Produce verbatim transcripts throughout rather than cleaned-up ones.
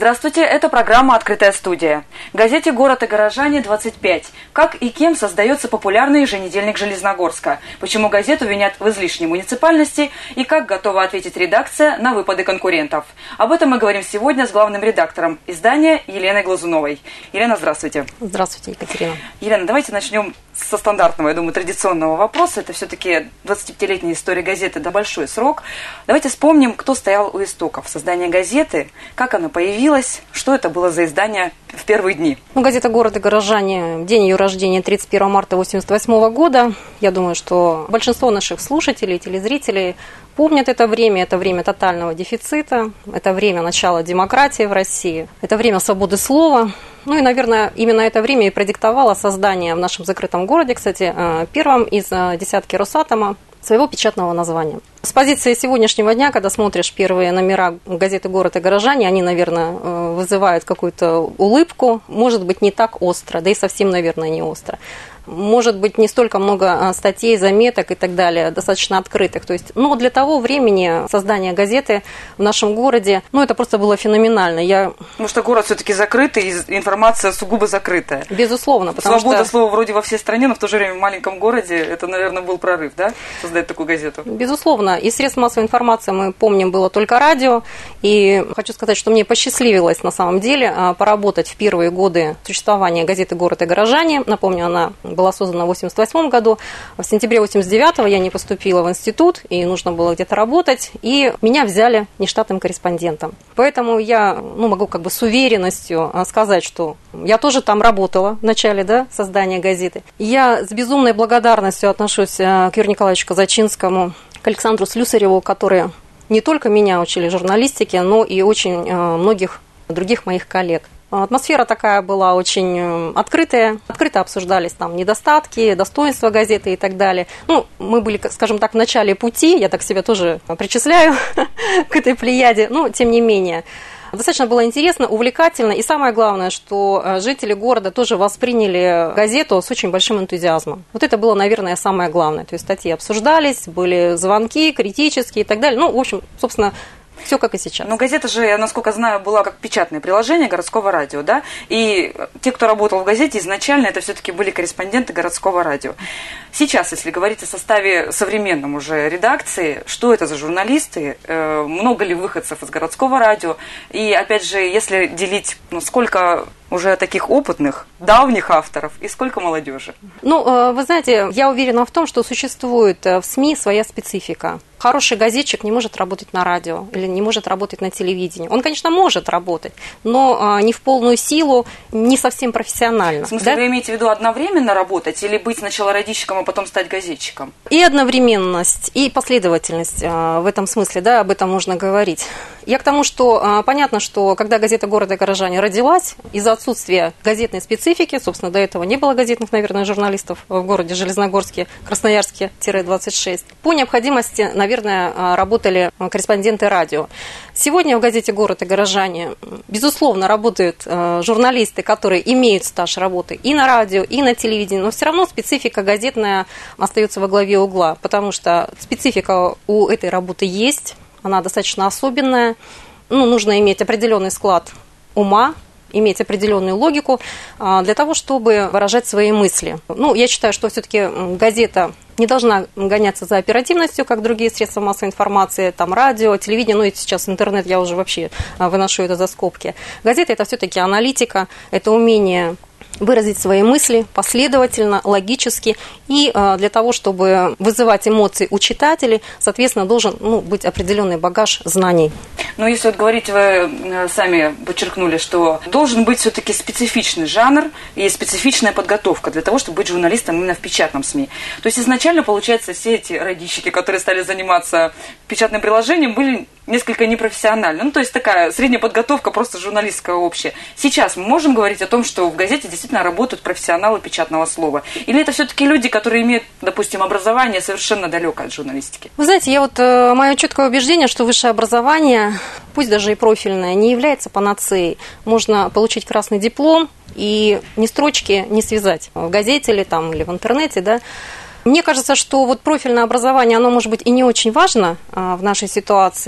Здравствуйте, это программа «Открытая студия». Газете «Город и горожане» двадцать пять. Как и кем создается популярный еженедельник Железногорска? Почему газету винят в излишней муниципальности? И как готова ответить редакция на выпады конкурентов? Об этом мы говорим сегодня с главным редактором издания Еленой Глазуновой. Елена, здравствуйте. Здравствуйте, Екатерина. Елена, давайте начнем со стандартного, я думаю, традиционного вопроса. Это все-таки двадцатипятилетняя история газеты, да, большой срок. Давайте вспомним, кто стоял у истоков создания газеты, как она появилась, что это было за издание в первые дни. Ну, газета «Город и горожане», день ее рождения тридцать первого марта восемьдесят восьмого года. Я думаю, что большинство наших слушателей, телезрителей помнят это время. Это время тотального дефицита, это время начала демократии в России, это время свободы слова. Ну и, наверное, именно это время и продиктовало создание в нашем закрытом городе, кстати, первом из десятки Росатома, своего печатного названия. С позиции сегодняшнего дня, когда смотришь первые номера газеты «Город и горожане», они, наверное, вызывают какую-то улыбку, может быть, не так остро, да и совсем, наверное, не остро. Может быть, не столько много статей, заметок и так далее, достаточно открытых. То есть, но для того времени создания газеты в нашем городе, ну, это просто было феноменально. Я... Потому что город все-таки закрытый, и информация сугубо закрытая. Безусловно. Потому Свобода что... слова вроде во всей стране, но в то же время в маленьком городе, это, наверное, был прорыв, да, создать такую газету? Безусловно. Из средств массовой информации, мы помним, было только радио. И хочу сказать, что мне посчастливилось, на самом деле, поработать в первые годы существования газеты «Город и горожане». Напомню, она была создана в восемьдесят восьмом году. В сентябре восемьдесят девятого я не поступила в институт, и нужно было где-то работать, и меня взяли нештатным корреспондентом. Поэтому я ну, могу как бы с уверенностью сказать, что я тоже там работала в начале, да, создания газеты. Я с безумной благодарностью отношусь к Юрию Николаевичу Казачинскому, к Александру Слюсареву, которые не только меня учили журналистике, но и очень многих других моих коллег. Атмосфера такая была очень открытая, открыто обсуждались там недостатки, достоинства газеты и так далее. Ну, мы были, скажем так, в начале пути, я так себя тоже причисляю к этой плеяде, но тем не менее. Достаточно было интересно, увлекательно, и самое главное, что жители города тоже восприняли газету с очень большим энтузиазмом. Вот это было, наверное, самое главное. То есть статьи обсуждались, были звонки критические и так далее. Ну, в общем, собственно, все как и сейчас. Но газета же, насколько знаю, была как печатное приложение городского радио, да? И те, кто работал в газете, изначально это все-таки были корреспонденты городского радио. Сейчас, если говорить о составе современном уже редакции, что это за журналисты, много ли выходцев из городского радио? И, опять же, если делить, ну, сколько уже таких опытных, давних авторов и сколько молодежи? Ну, вы знаете, я уверена в том, что существует в СМИ своя специфика. Хороший газетчик не может работать на радио или не может работать на телевидении. Он, конечно, может работать, но не в полную силу, не совсем профессионально. В смысле, да? Вы имеете в виду одновременно работать или быть сначала радищиком, а потом стать газетчиком? И одновременность, и последовательность в этом смысле, да, об этом можно говорить. Я к тому, что понятно, что когда газета «Город и горожане» родилась, из-за отсутствия газетной специфики, собственно, до этого не было газетных, наверное, журналистов в городе Железногорске, Красноярске, двадцать шесть, по необходимости, наверное, наверное, работали корреспонденты радио. Сегодня в газете «Город и горожане», безусловно, работают журналисты, которые имеют стаж работы и на радио, и на телевидении, но все равно специфика газетная остается во главе угла, потому что специфика у этой работы есть, она достаточно особенная, ну, нужно иметь определенный склад ума, иметь определенную логику для того, чтобы выражать свои мысли. Ну, я считаю, что все-таки газета не должна гоняться за оперативностью, как другие средства массовой информации, там радио, телевидение, ну и сейчас интернет, я уже вообще выношу это за скобки. Газета – это все-таки аналитика, это умение выразить свои мысли последовательно, логически, и для того, чтобы вызывать эмоции у читателей, соответственно, должен ну, быть определенный багаж знаний. Ну, если вот говорить, вы сами подчеркнули, что должен быть все-таки специфичный жанр и специфичная подготовка для того, чтобы быть журналистом именно в печатном СМИ. То есть изначально, получается, все эти радищики, которые стали заниматься печатным приложением, были несколько непрофессиональны. Ну, то есть такая средняя подготовка, просто журналистская общая. Сейчас мы можем говорить о том, что в газете действительно работают профессионалы печатного слова? Или это все-таки люди, которые имеют, допустим, образование совершенно далекое от журналистики? Вы знаете, я вот, мое четкое убеждение, что высшее образование, пусть даже и профильное, не является панацеей. Можно получить красный диплом и ни строчки не связать в газете или, там, или в интернете, да. Мне кажется, что вот профильное образование, оно может быть и не очень важно а, в нашей ситуации,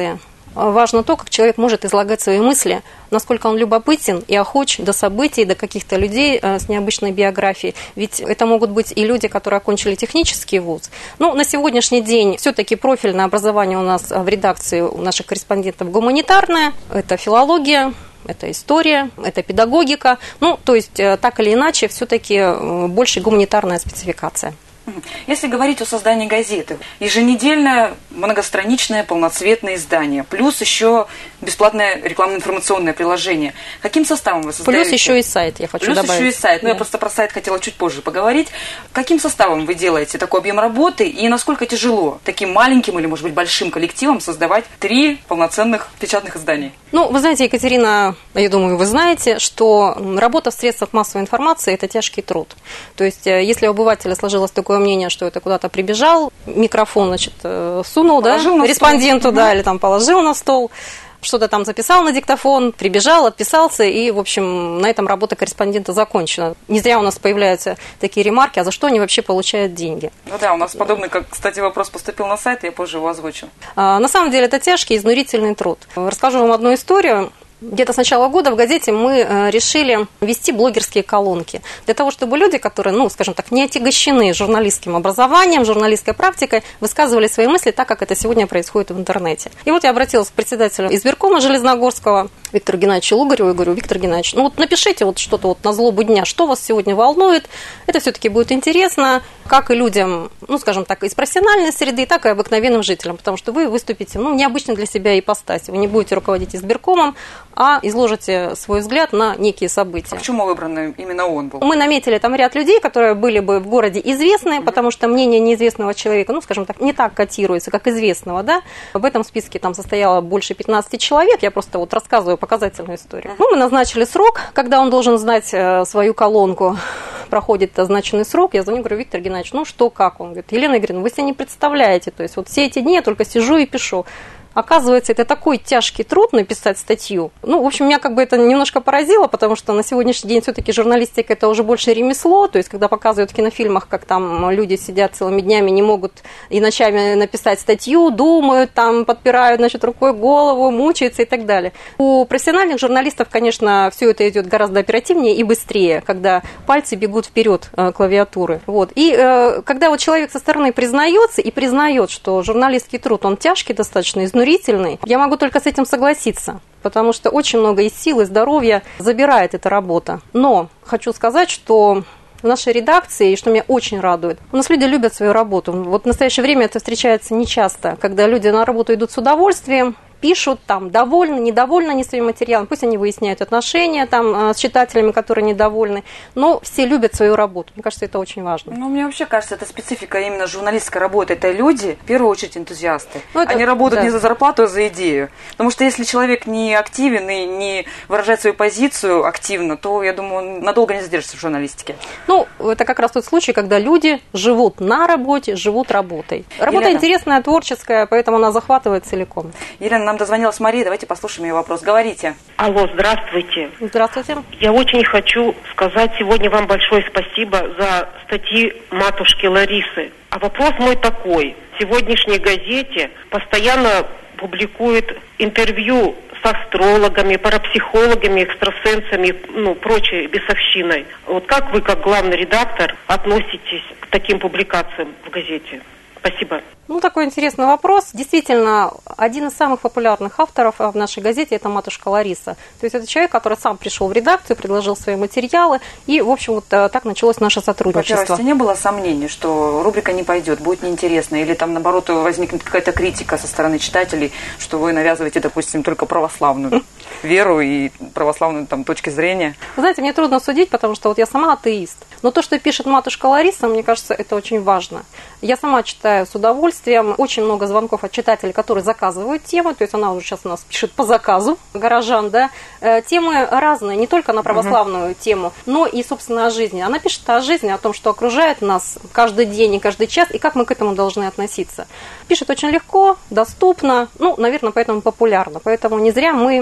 важно то, как человек может излагать свои мысли, насколько он любопытен и охоч до событий, до каких-то людей с необычной биографией. Ведь это могут быть и люди, которые окончили технический вуз. Ну, на сегодняшний день все-таки профильное образование у нас в редакции у наших корреспондентов гуманитарное. Это филология, это история, это педагогика. Ну, то есть, так или иначе, все-таки больше гуманитарная спецификация. Если говорить о создании газеты, еженедельное многостраничное полноцветное издание, плюс еще бесплатное рекламно-информационное приложение. Каким составом вы создаете? Плюс еще и сайт, я хочу плюс добавить. Плюс еще и сайт. Ну, да. Я просто про сайт хотела чуть позже поговорить. Каким составом вы делаете такой объем работы и насколько тяжело таким маленьким или, может быть, большим коллективом создавать три полноценных печатных изданий? Ну, вы знаете, Екатерина, я думаю, вы знаете, что работа в средствах массовой информации – это тяжкий труд. То есть, если у обывателя сложилось такое мнение, что это куда-то прибежал, микрофон, значит, сунул, положил да, респонденту, стол. да, угу. Или там положил на стол, что-то там записал на диктофон, прибежал, отписался, и, в общем, на этом работа корреспондента закончена. Не зря у нас появляются такие ремарки, а за что они вообще получают деньги? Ну да, у нас подобный, как, кстати, вопрос поступил на сайт, я позже его озвучу. А, на самом деле это тяжкий, изнурительный труд. Расскажу вам одну историю. Где-то с начала года в газете мы решили вести блогерские колонки. Для того, чтобы люди, которые, ну, скажем так, не отягощены журналистским образованием, журналистской практикой, высказывали свои мысли так, как это сегодня происходит в интернете. И вот я обратилась к председателю избиркома Железногорского Виктору Геннадьевичу Лугареву и говорю: Виктор Геннадьевич, ну вот напишите вот что-то вот на злобу дня, что вас сегодня волнует. Это все-таки будет интересно, как и людям, ну, скажем так, из профессиональной среды, так и обыкновенным жителям, потому что вы выступите, ну, необычно для себя ипостаси. Вы не будете руководить избиркомом, а изложите свой взгляд на некие события. А почему выбран именно он был? Мы наметили там ряд людей, которые были бы в городе известны, mm-hmm. потому что мнение неизвестного человека, ну, скажем так, не так котируется, как известного, да. В этом списке там состояло больше пятнадцати человек, я просто вот рассказываю показательную историю. Mm-hmm. Ну, мы назначили срок, когда он должен знать э, свою колонку. Проходит означенный срок, я звоню, говорю: Виктор Геннадьевич, ну что, как? Он говорит: Елена Игоревна, вы себе не представляете, то есть вот все эти дни я только сижу и пишу. Оказывается, это такой тяжкий труд написать статью. Ну, в общем, меня как бы это немножко поразило, потому что на сегодняшний день все-таки журналистика – это уже больше ремесло. То есть, когда показывают в кинофильмах, как там люди сидят целыми днями, не могут и ночами написать статью, думают, там подпирают, значит, рукой голову, мучаются и так далее. У профессиональных журналистов, конечно, все это идет гораздо оперативнее и быстрее, когда пальцы бегут вперед клавиатуры. Вот. И э, когда вот человек со стороны признается и признает, что журналистский труд, он тяжкий достаточно, изнурительный, я могу только с этим согласиться, потому что очень много и сил, и здоровья забирает эта работа. Но хочу сказать, что в нашей редакции, и что меня очень радует, у нас люди любят свою работу. Вот в настоящее время это встречается нечасто, когда люди на работу идут с удовольствием, пишут, там, довольны, недовольны они своим материалом, пусть они выясняют отношения там с читателями, которые недовольны, но все любят свою работу. Мне кажется, это очень важно. Ну, мне вообще кажется, это специфика именно журналистской работы. Это люди, в первую очередь, энтузиасты. Ну, это, они работают да. не за зарплату, а за идею. Потому что если человек не активен и не выражает свою позицию активно, то, я думаю, он надолго не задержится в журналистике. Ну, это как раз тот случай, когда люди живут на работе, живут работой. Работа Елена. Интересная, творческая, поэтому она захватывает целиком. Елена, нам дозвонилась Мария, давайте послушаем ее вопрос. Говорите. Алло, здравствуйте. Здравствуйте. Я очень хочу сказать сегодня вам большое спасибо за статьи матушки Ларисы. А вопрос мой такой. В сегодняшней газете постоянно публикуют интервью с астрологами, парапсихологами, экстрасенсами, ну, прочей бесовщиной. Вот как вы, как главный редактор, относитесь к таким публикациям в газете? Спасибо. Ну, такой интересный вопрос. Действительно, один из самых популярных авторов в нашей газете – это матушка Лариса. То есть это человек, который сам пришел в редакцию, предложил свои материалы, и, в общем, вот так началось наше сотрудничество. Во-первых, не было сомнений, что рубрика не пойдет, будет неинтересно, или там, наоборот, возникнет какая-то критика со стороны читателей, что вы навязываете, допустим, только православную веру и православную там точки зрения? Вы знаете, мне трудно судить, потому что вот я сама атеист. Но то, что пишет матушка Лариса, мне кажется, это очень важно. Я сама читаю с удовольствием. Очень много звонков от читателей, которые заказывают темы. То есть она уже сейчас у нас пишет по заказу горожан. Да? Темы разные, не только на православную uh-huh. тему, но и, собственно, о жизни. Она пишет о жизни, о том, что окружает нас каждый день и каждый час, и как мы к этому должны относиться. Пишет очень легко, доступно, ну, наверное, поэтому популярно. Поэтому не зря мы решили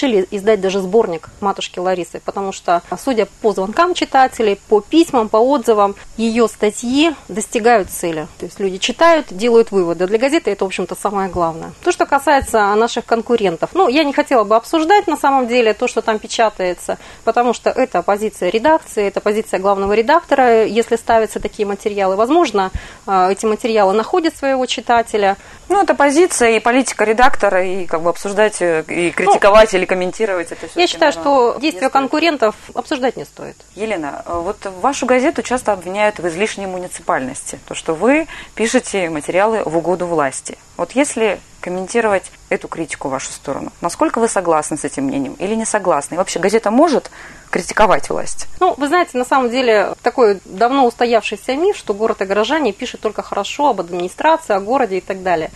решили издать даже сборник «Матушки Ларисы», потому что, судя по звонкам читателей, по письмам, по отзывам, ее статьи достигают цели. То есть люди читают, делают выводы. Для газеты это, в общем-то, самое главное. То, что касается наших конкурентов. Ну, я не хотела бы обсуждать, на самом деле, то, что там печатается, потому что это позиция редакции, это позиция главного редактора. Если ставятся такие материалы, возможно, эти материалы находят своего читателя. Ну, это позиция и политика редактора, и как бы обсуждать, и критиковать, ну, или комментировать это все. Я считаю, что действия конкурентов обсуждать не стоит. Елена, вот вашу газету часто обвиняют в излишней муниципальности, то, что вы пишете материалы в угоду власти. Вот если комментировать эту критику в вашу сторону, насколько вы согласны с этим мнением или не согласны? И вообще газета может критиковать власть? Ну, вы знаете, на самом деле такой давно устоявшийся миф, что город и горожане пишут только хорошо об администрации, о городе и так далее.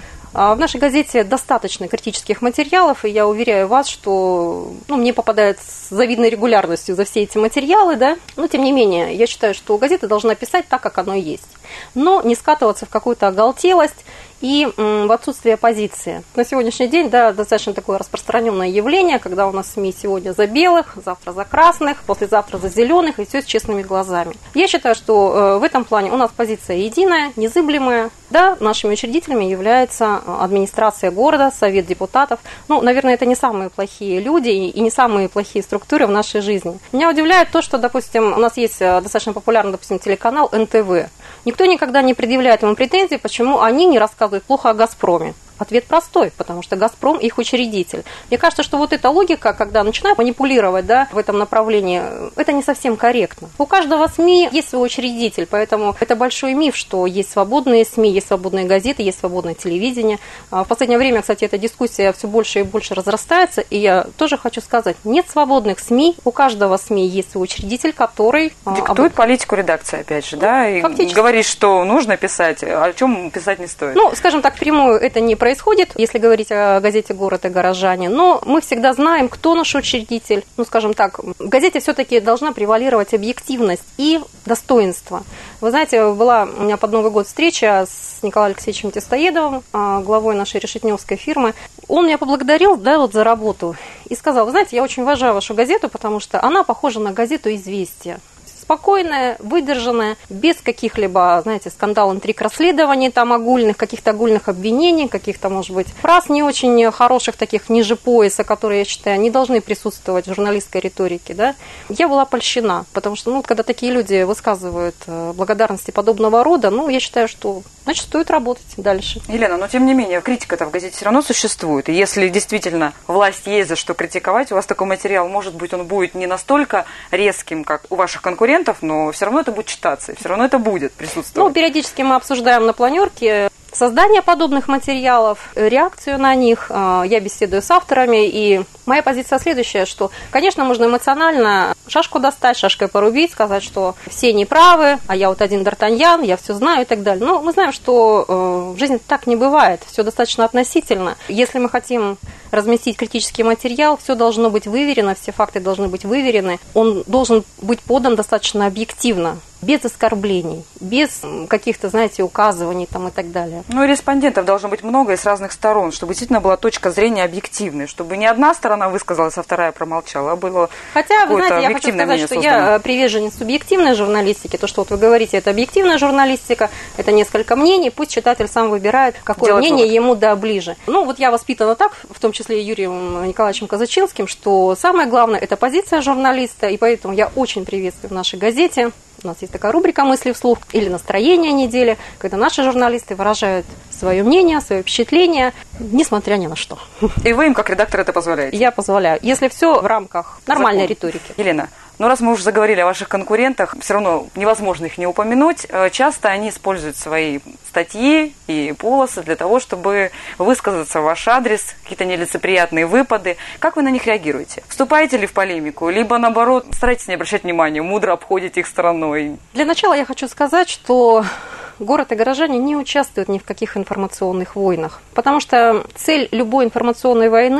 В нашей газете достаточно критических материалов, и я уверяю вас, что ну, мне попадает с завидной регулярностью за все эти материалы, да, но тем не менее, я считаю, что газета должна писать так, как оно и есть, но не скатываться в какую-то оголтелость и м, в отсутствие позиции. На сегодняшний день, да, достаточно такое распространенное явление, когда у нас СМИ сегодня за белых, завтра за красных, послезавтра за зеленых, и все с честными глазами. Я считаю, что э, в этом плане у нас позиция единая, незыблемая. Да, нашими учредителями является администрация города, совет депутатов. Ну, наверное, это не самые плохие люди и не самые плохие структуры в нашей жизни. Меня удивляет то, что, допустим, у нас есть достаточно популярный, допустим, телеканал эн тэ вэ. Никто никогда не предъявляет ему претензий, почему они не рассказывают плохо о «Газпроме». Ответ простой, потому что «Газпром» их учредитель. Мне кажется, что вот эта логика, когда начинают манипулировать, да, в этом направлении, это не совсем корректно. У каждого СМИ есть свой учредитель, поэтому это большой миф, что есть свободные СМИ, есть свободные газеты, есть свободное телевидение. В последнее время, кстати, эта дискуссия все больше и больше разрастается, и я тоже хочу сказать, нет свободных СМИ, у каждого СМИ есть свой учредитель, который... Диктует об... политику редакции, опять же, да, и говорит, что нужно писать, а о чем писать не стоит. Ну, скажем так, прямую это не происходит. происходит, если говорить о газете «Город и горожане», но мы всегда знаем, кто наш учредитель. Ну, скажем так, в газете все-таки должна превалировать объективность и достоинство. Вы знаете, была у меня под Новый год встреча с Николаем Алексеевичем Тестоедовым, главой нашей решетневской фирмы. Он меня поблагодарил, да, вот за работу и сказал: вы знаете, я очень уважаю вашу газету, потому что она похожа на газету «Известия». Спокойная, выдержанная, без каких-либо, знаете, скандал, интриг, расследований там огульных, каких-то огульных обвинений, каких-то, может быть, фраз не очень хороших, таких ниже пояса, которые, я считаю, не должны присутствовать в журналистской риторике, да. Я была польщена, потому что, ну, когда такие люди высказывают благодарности подобного рода, ну, я считаю, что, значит, стоит работать дальше. Елена, но тем не менее, критика-то в газете все равно существует, и если действительно власть есть за что критиковать, у вас такой материал, может быть, он будет не настолько резким, как у ваших конкурентов, но все равно это будет читаться, все равно это будет присутствовать. Ну, периодически мы обсуждаем на планерке создание подобных материалов, реакцию на них. Я беседую с авторами, и моя позиция следующая, что, конечно, можно эмоционально шашку достать, шашкой порубить, сказать, что все неправы, а я вот один Д'Артаньян, я все знаю и так далее. Но мы знаем, что в жизни так не бывает, все достаточно относительно. Если мы хотим разместить критический материал, все должно быть выверено, все факты должны быть выверены, он должен быть подан достаточно объективно, без оскорблений, без каких-то, знаете, указываний там и так далее. Ну, и респондентов должно быть много и с разных сторон, чтобы действительно была точка зрения объективной, чтобы не одна сторона высказалась, а вторая промолчала, а было Хотя, вы знаете, я хочу сказать, что создано. Я приверженец субъективной журналистики, то, что вот вы говорите, это объективная журналистика, это несколько мнений, пусть читатель сам выбирает, какое Делать мнение вывод. Ему да ближе. Ну, вот я воспитана так, в том числе и Юрием Николаевичем Казачинским, что самое главное – это позиция журналиста, и поэтому я очень приветствую в нашей газете. У нас есть такая рубрика «Мысли вслух» или «Настроение недели», когда наши журналисты выражают свое мнение, свое впечатление, несмотря ни на что. И вы им, как редактор, это позволяете? Я позволяю, если все в рамках нормальной Закон. риторики. Елена, ну раз мы уже заговорили о ваших конкурентах, все равно невозможно их не упомянуть. Часто они используют свои статьи и полосы для того, чтобы высказаться в ваш адрес, какие-то нелицеприятные выпады. Как вы на них реагируете? Вступаете ли в полемику, либо, наоборот, стараетесь не обращать внимания, мудро обходите их стороной? Для начала я хочу сказать, что город и горожане не участвуют ни в каких информационных войнах, потому что цель любой информационной войны –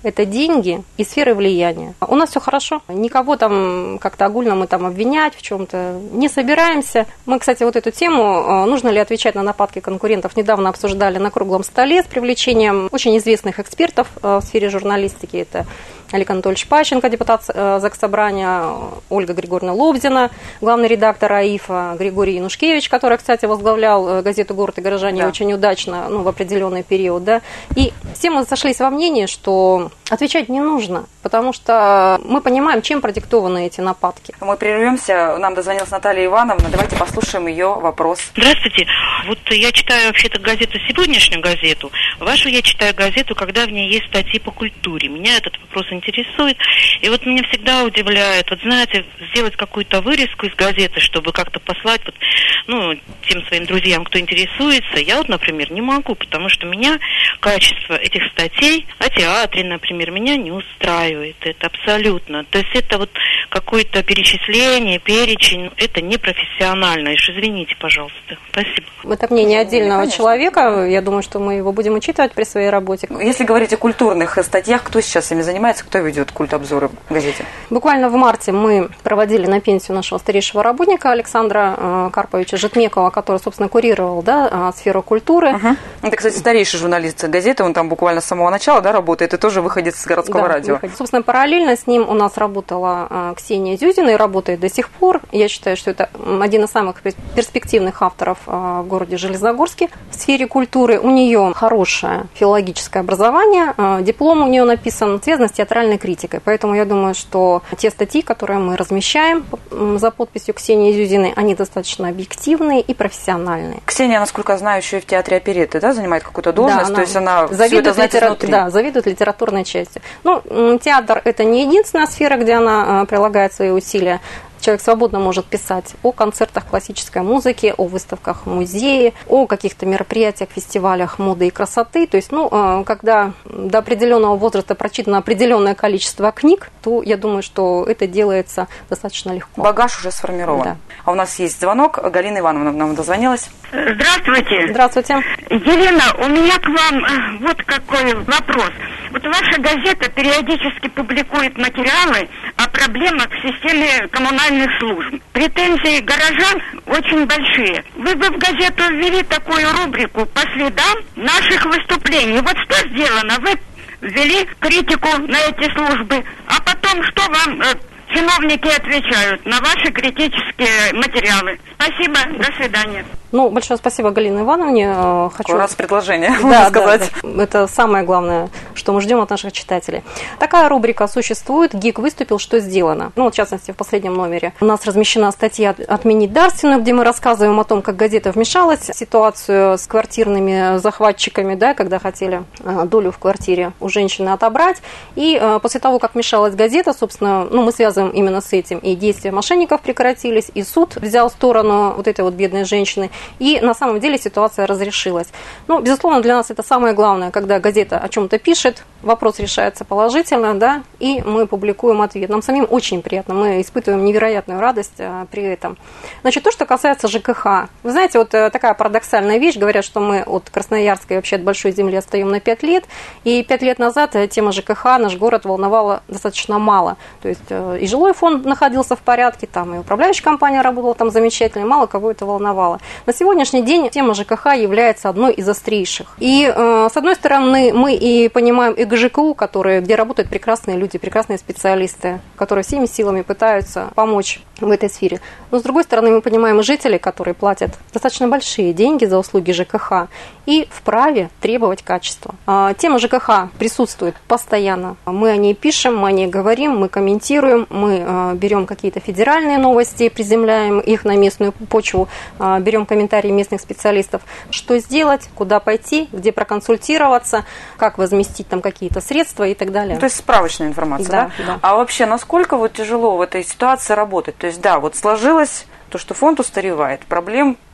это деньги и сферы влияния. У нас все хорошо, никого там как-то огульно мы там обвинять в чем-то не собираемся. Мы, кстати, вот эту тему, нужно ли отвечать на нападки конкурентов, недавно обсуждали на круглом столе с привлечением очень известных экспертов в сфере журналистики. Это Олег Анатольевич Пащенко, депутат Заксобрания, Ольга Григорьевна Лобзина, главный редактор АИФа, Григорий Янушкевич, который, кстати, возглавлял газету «Город и горожане» да. очень удачно, ну, в определенный период. Да. И все мы сошлись во мнении, что отвечать не нужно, потому что мы понимаем, чем продиктованы эти нападки. Мы прервемся, нам дозвонилась Наталья Ивановна, давайте послушаем ее вопрос. Здравствуйте. Вот я читаю вообще-то газету, сегодняшнюю газету, вашу я читаю газету, когда в ней есть статьи по культуре. Меня этот вопрос интересует. И вот меня всегда удивляет, вот знаете, сделать какую-то вырезку из газеты, чтобы как-то послать вот, ну, тем своим друзьям, кто интересуется. Я вот, например, не могу, потому что меня качество этих статей о театре, например, меня не устраивает. Это абсолютно. То есть это вот какое-то перечисление, перечень, это непрофессионально. И уж извините, пожалуйста. Спасибо. Это мнение отдельного Конечно. человека. Я думаю, что мы его будем учитывать при своей работе. Если говорить о культурных статьях, кто сейчас ими занимается, кто ведет культобзоры в газете? Буквально в марте мы проводили на пенсию нашего старейшего работника Александра Карповича Житмекова, который, собственно, курировал да, сферу культуры. Угу. Это, кстати, старейший журналист газеты, он там буквально с самого начала да, работает, и тоже выходит из городского да, радио. Выходит. Собственно, параллельно с ним у нас работала Ксения Зюзина и работает до сих пор. Я считаю, что это один из самых перспективных авторов в городе Железногорске в сфере культуры. У нее хорошее филологическое образование, диплом у нее написан, связан с театральной критикой. Поэтому я думаю, что те статьи, которые мы размещаем за подписью Ксении Зюзиной, они достаточно объективные и профессиональные. Ксения, насколько я знаю, еще и в театре оперетты, да, занимает какую-то должность, да, то есть она заведует, все это знает литера... изнутри. Да, заведует литературной частью. Ну, театр – это не единственная сфера, где она прилагает свои усилия. Человек свободно может писать о концертах классической музыки, о выставках в музее, о каких-то мероприятиях, фестивалях моды и красоты. То есть, ну, когда до определенного возраста прочитано определенное количество книг, то я думаю, что это делается достаточно легко. Багаж уже сформирован. Да. А у нас есть звонок. Галина Ивановна нам дозвонилась. Здравствуйте. Здравствуйте. Елена, у меня к вам вот какой вопрос. Вот ваша газета периодически публикует материалы о проблемах в системе коммунальных служб. Претензии горожан очень большие. Вы бы в газету ввели такую рубрику по следам наших выступлений. Вот что сделано? Вы ввели критику на эти службы, а потом что вам э, чиновники отвечают на ваши критические материалы? Спасибо, до свидания. Ну, большое спасибо Галине Ивановне. Хочу... Раз предложение, да, можно сказать. Да, да. Это самое главное, что мы ждем от наших читателей. Такая рубрика существует. ГИК выступил, что сделано. Ну, в частности, в последнем номере у нас размещена статья «Отменить дарственную», где мы рассказываем о том, как газета вмешалась в ситуацию с квартирными захватчиками, да, когда хотели долю в квартире у женщины отобрать. И после того, как вмешалась газета, собственно, ну, мы связываем именно с этим. И действия мошенников прекратились, и суд взял сторону вот этой вот бедной женщины. И на самом деле ситуация разрешилась. Ну, безусловно, для нас это самое главное, когда газета о чем-то пишет, вопрос решается положительно, да, и мы публикуем ответ. Нам самим очень приятно, мы испытываем невероятную радость а, при этом. Значит, то, что касается ЖКХ. Вы знаете, вот такая парадоксальная вещь, говорят, что мы от Красноярска и вообще от Большой Земли отстаем на пять лет, и пять лет назад тема ЖКХ наш город волновала достаточно мало. То есть и жилой фонд находился в порядке, там и управляющая компания работала там замечательно, и мало кого это волновало. На сегодняшний день тема ЖКХ является одной из острейших. И, э, с одной стороны, мы и понимаем и ГЖКУ, которые, где работают прекрасные люди, прекрасные специалисты, которые всеми силами пытаются помочь в этой сфере. Но, с другой стороны, мы понимаем и жителей, которые платят достаточно большие деньги за услуги ЖКХ и вправе требовать качества. А, тема ЖКХ присутствует постоянно. Мы о ней пишем, мы о ней говорим, мы комментируем, мы а, берем какие-то федеральные новости, приземляем их на местную почву, а, берем комментарии местных специалистов, что сделать, куда пойти, где проконсультироваться, как возместить там какие-то средства и так далее. Ну, то есть справочная информация, да, да? Да. А вообще, насколько вот тяжело в этой ситуации работать? То есть, да, вот сложилось то, что фонд устаревает, проблем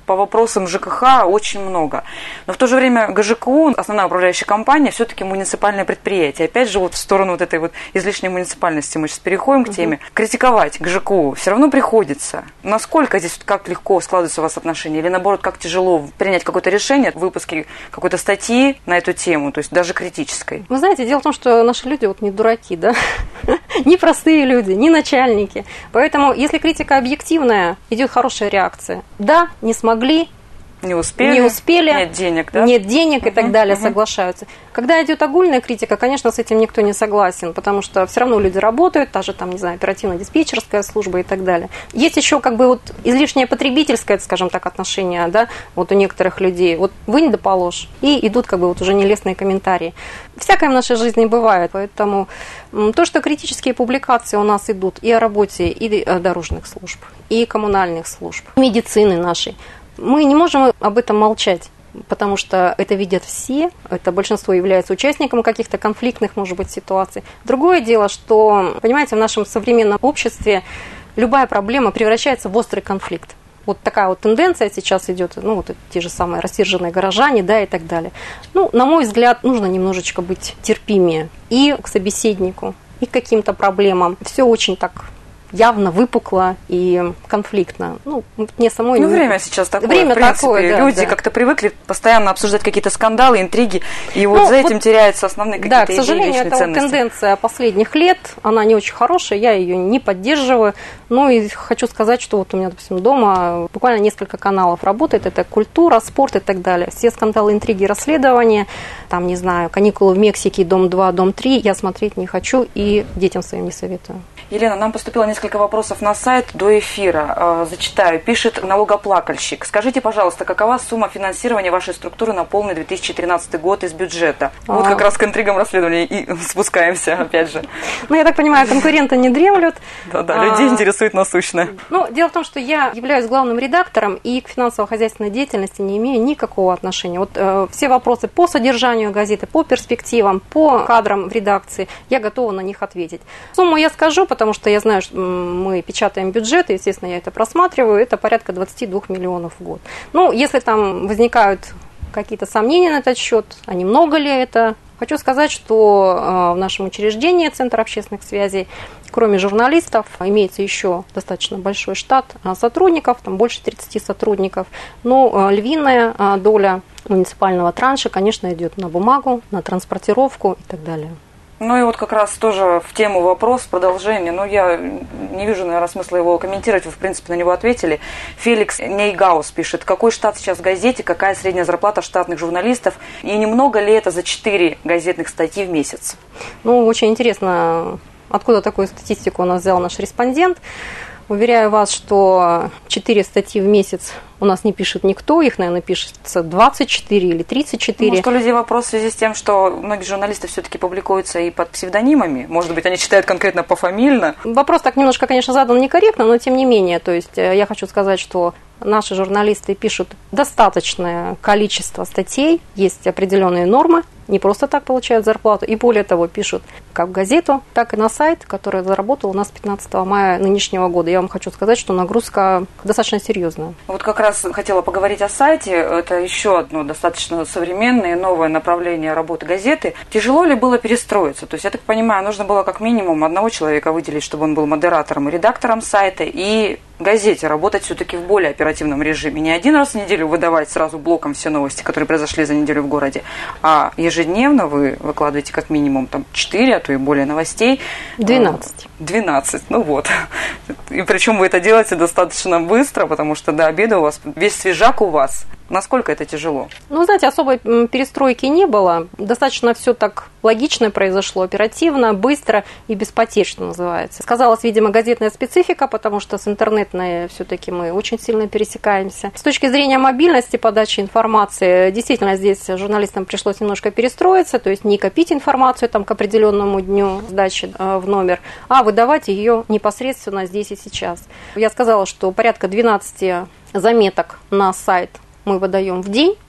по вопросам ЖКХ очень много. Но в то же время ГЖКУ, основная управляющая компания, все-таки муниципальное предприятие. Опять же, вот в сторону вот этой вот излишней муниципальности мы сейчас переходим к теме. Угу. Критиковать ГЖКУ все равно приходится. Насколько здесь, как легко складываются у вас отношения? Или наоборот, как тяжело принять какое-то решение в выпуске какой-то статьи на эту тему, то есть даже критической? Вы знаете, дело в том, что наши люди вот не дураки, да? Не простые люди, не начальники. Поэтому, если критика объективная, идет хорошая реакция. Да, не смогли, не успели, не успели, нет денег, да? нет денег и uh-huh, так далее, uh-huh. соглашаются. Когда идет огульная критика, конечно, с этим никто не согласен, потому что все равно люди работают, та же там, не знаю, оперативно-диспетчерская служба и так далее. Есть еще как бы вот излишнее потребительское, скажем так, отношение, да, вот у некоторых людей. Вот вынь да положь, и идут как бы вот уже нелестные комментарии. Всякое в нашей жизни бывает, поэтому то, что критические публикации у нас идут и о работе и дорожных служб, и коммунальных служб, медицины нашей, мы не можем об этом молчать, потому что это видят все, это большинство является участником каких-то конфликтных, может быть, ситуаций. Другое дело, что, понимаете, в нашем современном обществе любая проблема превращается в острый конфликт. Вот такая вот тенденция сейчас идет, ну, вот те же самые рассерженные горожане, да, и так далее. Ну, на мой взгляд, нужно немножечко быть терпимее и к собеседнику, и к каким-то проблемам. Все очень так явно выпукло и конфликтно. Ну, мне самой... Ну, время сейчас такое, время в принципе. Такое, да, люди да. как-то привыкли постоянно обсуждать какие-то скандалы, интриги, и вот ну, за этим вот, теряются основные какие-то идеи, да, к сожалению, личные это ценности. Вот тенденция последних лет, она не очень хорошая, я ее не поддерживаю. Ну, и хочу сказать, что вот у меня, допустим, дома буквально несколько каналов работает, это культура, спорт и так далее. Все скандалы, интриги, расследования, там, не знаю, каникулы в Мексике, дом два, дом три, я смотреть не хочу и детям своим не советую. Елена, нам поступило несколько вопросов на сайт до эфира. Зачитаю. Пишет налогоплакальщик. Скажите, пожалуйста, какова сумма финансирования вашей структуры на полный две тысячи тринадцатый год из бюджета? А... Вот как раз к интригам расследования и спускаемся, опять же. Ну, я так понимаю, конкуренты не дремлют. Да-да, людей интересует насущное. Ну, дело в том, что я являюсь главным редактором и к финансово-хозяйственной деятельности не имею никакого отношения. Вот э, все вопросы по содержанию газеты, по перспективам, по кадрам в редакции, я готова на них ответить. Сумму я скажу, потому что я знаю, что мы печатаем бюджет, и, естественно, я это просматриваю, это порядка двадцать два миллионов в год. Ну, если там возникают какие-то сомнения на этот счет, а не много ли это? Хочу сказать, что в нашем учреждении Центр общественных связей, кроме журналистов, имеется еще достаточно большой штат сотрудников, там больше тридцати сотрудников, но львиная доля муниципального транша, конечно, идет на бумагу, на транспортировку и так далее. Ну и вот как раз тоже в тему вопрос, продолжение. Ну, я не вижу, наверное, смысла его комментировать. Вы, в принципе, на него ответили. Феликс Нейгаус пишет. Какой штат сейчас в газете? Какая средняя зарплата штатных журналистов? И немного ли это за четыре газетных статьи в месяц? Ну, очень интересно, откуда такую статистику у нас взял наш респондент. Уверяю вас, что четыре статьи в месяц у нас не пишет никто, их, наверное, пишется двадцать четыре или тридцать четыре. Может, у людей вопрос в связи с тем, что многие журналисты все-таки публикуются и под псевдонимами? Может быть, они читают конкретно пофамильно? Вопрос так немножко, конечно, задан некорректно, но тем не менее. То есть я хочу сказать, что наши журналисты пишут достаточное количество статей, есть определенные нормы, не просто так получают зарплату, и более того, пишут как в газету, так и на сайт, который заработал у нас пятнадцатого мая нынешнего года. Я вам хочу сказать, что нагрузка достаточно серьезная. Вот как раз хотела поговорить о сайте. Это еще одно достаточно современное и новое направление работы газеты. Тяжело ли было перестроиться? То есть, я так понимаю, нужно было как минимум одного человека выделить, чтобы он был модератором и редактором сайта, и газете работать все-таки в более оперативном режиме. Не один раз в неделю выдавать сразу блоком все новости, которые произошли за неделю в городе, а ежедневно вы выкладываете как минимум там четыре, а то и более новостей. двенадцать. двенадцать, ну вот. И причем вы это делаете достаточно быстро, потому что до обеда у вас весь свежак у вас. Насколько это тяжело? Ну, знаете, особой перестройки не было. Достаточно все так логично произошло, оперативно, быстро и без потерь, что называется. Сказалась, видимо, газетная специфика, потому что с интернетной все-таки мы очень сильно пересекаемся. С точки зрения мобильности подачи информации, действительно, здесь журналистам пришлось немножко перестроиться, то есть не копить информацию там к определенному дню сдачи в номер, а выдавать ее непосредственно здесь и сейчас. Я сказала, что порядка двенадцати заметок на сайт мы выдаем в день.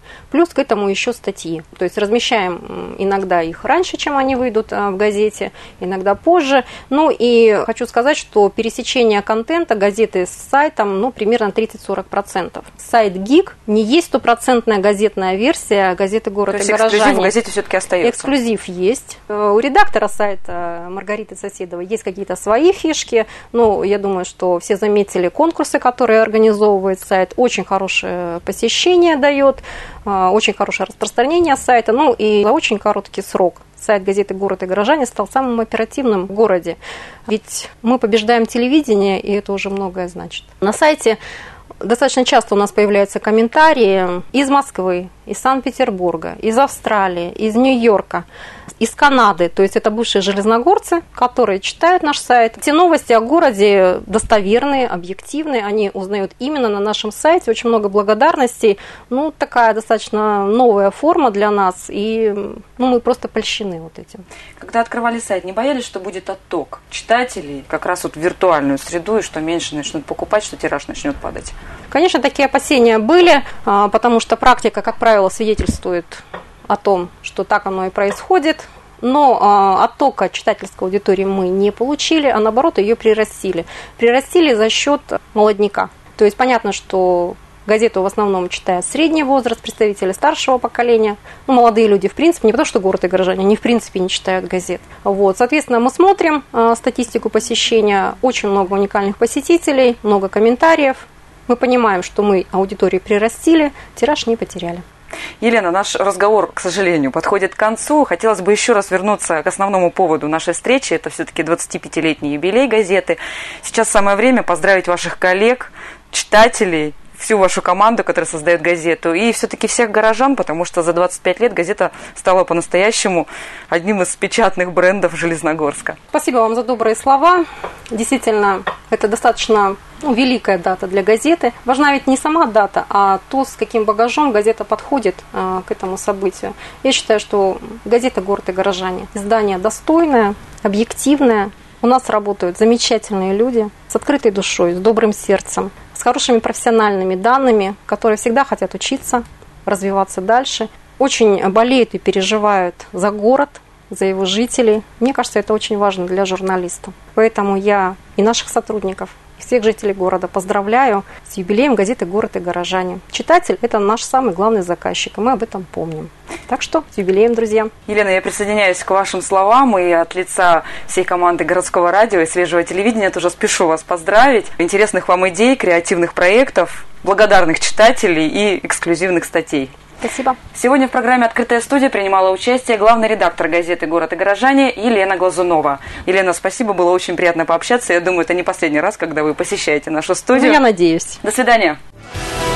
Плюс к этому еще статьи. То есть размещаем иногда их раньше, чем они выйдут в газете, иногда позже. Ну и хочу сказать, что пересечение контента газеты с сайтом ну, примерно тридцать-сорок процентов. Сайт ГИК не есть стопроцентная газетная версия газеты «Город и горожане». Эксклюзив в газете все-таки остается? Эксклюзив есть. У редактора сайта Маргариты Соседовой есть какие-то свои фишки. Ну, я думаю, что все заметили конкурсы, которые организовывает сайт. Очень хорошее посещение дает, очень хорошее распространение сайта. Ну и за очень короткий срок сайт газеты «Город и горожане» стал самым оперативным в городе. Ведь мы побеждаем телевидение, и это уже многое значит. На сайте достаточно часто у нас появляются комментарии из Москвы, из Санкт-Петербурга, из Австралии, из Нью-Йорка, из Канады. То есть это бывшие железногорцы, которые читают наш сайт. Эти новости о городе достоверные, объективные. Они узнают именно на нашем сайте. Очень много благодарностей. Ну, такая достаточно новая форма для нас. И ну, мы просто польщены вот этим. Когда открывали сайт, не боялись, что будет отток читателей как раз вот в виртуальную среду, и что меньше начнут покупать, что тираж начнет падать? Конечно, такие опасения были, потому что практика, как правило, свидетельствует о том, что так оно и происходит. Но э, оттока читательской аудитории мы не получили, а наоборот ее прирастили. Прирастили за счет молодняка. То есть понятно, что газету в основном читает средний возраст, представители старшего поколения. Ну, молодые люди, в принципе, не потому что «Город и горожане», они в принципе не читают газет. Вот, соответственно, мы смотрим э, статистику посещения, очень много уникальных посетителей, много комментариев. Мы понимаем, что мы аудиторию прирастили, тираж не потеряли. Елена, наш разговор, к сожалению, подходит к концу. Хотелось бы еще раз вернуться к основному поводу нашей встречи. Это все-таки двадцатипятилетний юбилей газеты. Сейчас самое время поздравить ваших коллег, читателей, всю вашу команду, которая создает газету, и все-таки всех горожан, потому что за двадцать пять лет газета стала по-настоящему одним из печатных брендов Железногорска. Спасибо вам за добрые слова. Действительно, это достаточно ну, великая дата для газеты. Важна ведь не сама дата, а то, с каким багажом газета подходит а, к этому событию. Я считаю, что газета «Город и горожане» издание достойное, объективное. У нас работают замечательные люди с открытой душой, с добрым сердцем, с хорошими профессиональными данными, которые всегда хотят учиться, развиваться дальше. Очень болеют и переживают за город, за его жителей. Мне кажется, это очень важно для журналиста. Поэтому я и наших сотрудников, и всех жителей города поздравляю с юбилеем газеты «Город и горожане». Читатель – это наш самый главный заказчик, и мы об этом помним. Так что с юбилеем, друзья. Елена, я присоединяюсь к вашим словам, и от лица всей команды городского радио и свежего телевидения тоже спешу вас поздравить. Интересных вам идей, креативных проектов, благодарных читателей и эксклюзивных статей. Спасибо. Сегодня в программе «Открытая студия» принимала участие главный редактор газеты «Город и горожане» Елена Глазунова. Елена, спасибо, было очень приятно пообщаться. Я думаю, это не последний раз, когда вы посещаете нашу студию. Ну, я надеюсь. До свидания.